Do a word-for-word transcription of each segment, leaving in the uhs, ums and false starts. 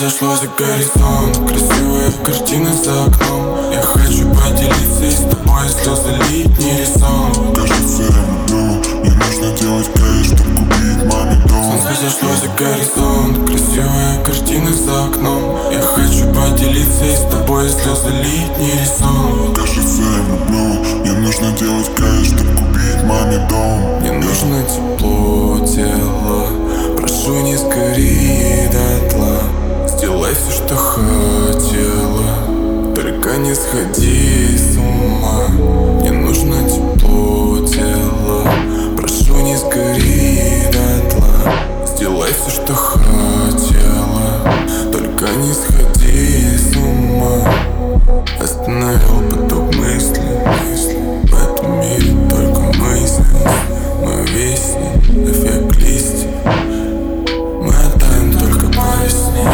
зашло за горизонт, красивая картина за окном. Я хочу поделиться и с тобой слезы лить не резон. Кажется, я люблю, мне нужно делать кэш, чтоб купить маме дом. Солнце зашло за горизонт, красивая картина за окном. Я хочу поделиться и с тобой слезы лить не резон. Кажется, я люблю, мне нужно делать кэш, чтоб купить маме дом. Мне нужно тепло тела, прошу не сгори дотла. Сделай все, что хотела, только не сходи с ума. Мне нужно тепло тела, прошу не сгори дотла. Сделай все, что хотела, только не сходи с ума. Остановил поток мыслей, в этом мире только мысли. Мы весни, эффект листьев, мы оттаем только по весне.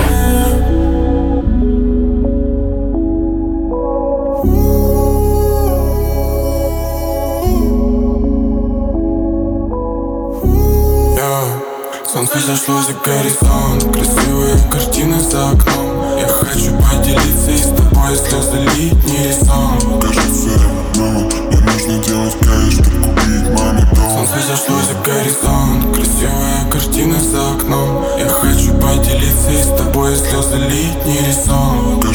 Солнце зашло за горизонт, красивая картина за окном. Я хочу поделиться и с тобой слезы лить не резон. Кажется, я люблю, мне нужно делать кэш, чтоб купить маме дом. Солнце зашло за горизонт, красивая картина за окном. Я хочу поделиться и с тобой слезы лить не резон.